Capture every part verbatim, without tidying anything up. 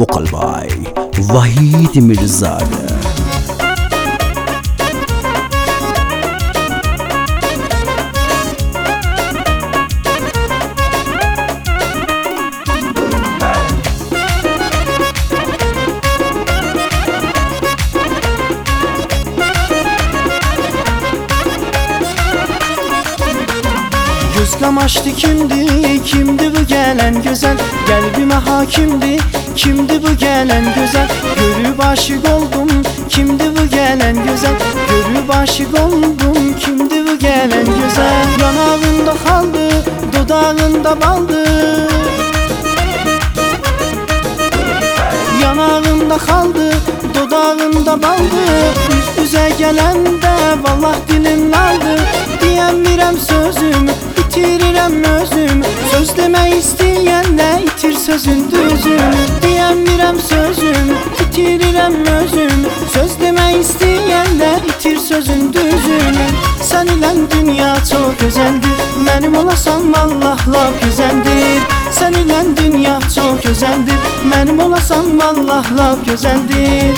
Vocal by Vahid Mirzade. Göz kamaştı kimdi, kimdi bu gelen güzel? Kalbime hakimdi, kimdi bu gelen güzel? Görüp aşık oldum, kimdi bu gelen güzel? Görüp aşık oldum, kimdi bu gelen güzel? Yanağında kaldı, dudağında baldı. Yanağında kaldı, dudağında baldı. Üz üze gelende vallah dilim aldı. Diyemiyorum sözümü, bitirirem özümü. Söz deme isteyenle itir sözün düzünü. Diyemiyorum sözümü, bitirirem özümü. Söz deme isteyenle itir sözün düzünü. Sen ile dünya çok güzeldir, benim olasam vallah laf güzeldir. Sen ile dünya çok güzeldir, benim olasam vallah laf güzeldir.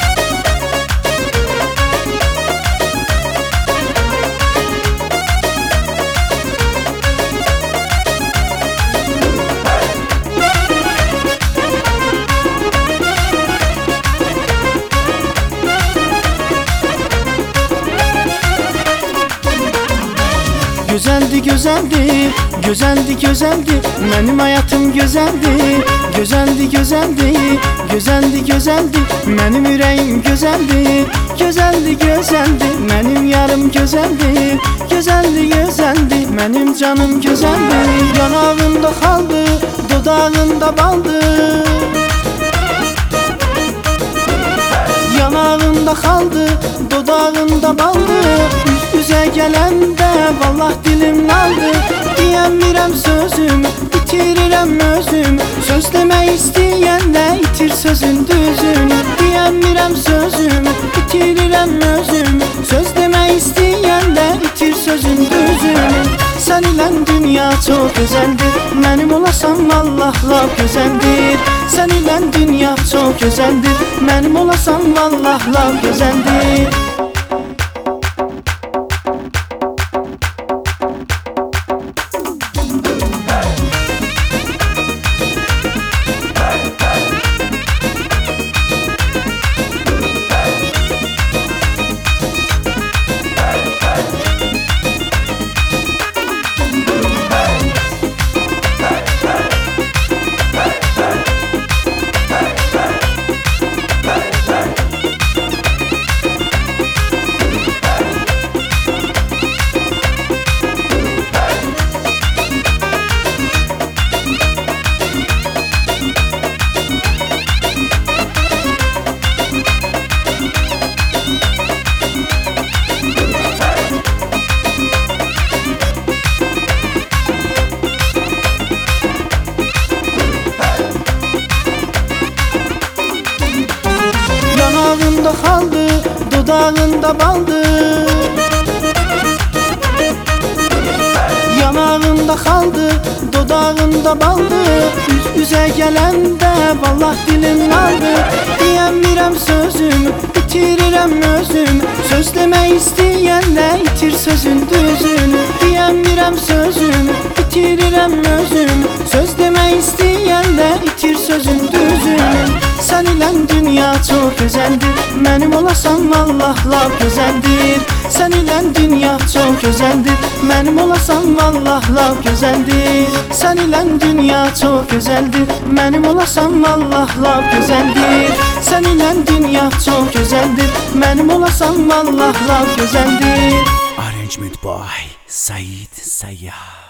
Güzeldi, güzeldi, güzeldi, güzeldi. Benim hayatım güzeldi, güzeldi, güzeldi, güzeldi, güzeldi. Benim yüreğim güzeldi, güzeldi, güzeldi. Benim yarım güzeldi, güzeldi, güzeldi. Benim canım güzeldi. Yanağında kaldı, dudağında baldı. Yanağında kaldı, dudağında baldı. Üz üze gelende vallah dilim aldı. Diyemiyorum sözümü, bitirirem özümü. Söz deme isteyenle itir sözün düzünü. Diyemiyorum sözümü, bitirirem özümü. Söz deme isteyenle itir sözün düzünü. Sen ile dünya çok güzeldir, benim olasam vallah laf güzeldir. Sen ile dünya çok güzeldir, benim olasam vallah laf güzeldir. Yanağında kaldı, dudağında baldı. Yanağında kaldı, dudağında baldı. Üz üze gelende vallah dilim aldı. Diyemiyorum sözümü, bitirirem özümü. Söz deme isteyenle itir sözün düzünü. Diyemiyorum sözümü, bitirirem özümü. Söz deme isteyenle itir sözün düzünü. Sen ile dünya çok güzeldir, benim olasam vallah laf güzeldir. Sen ile dünya çok güzeldir, benim olasam vallah laf güzeldir. Sen ile dünya çok güzeldir, benim olasam vallah laf güzeldir. Sen ile dünya çok güzeldir, benim olasam vallah laf güzeldir. Arrangement by Said Sayyah.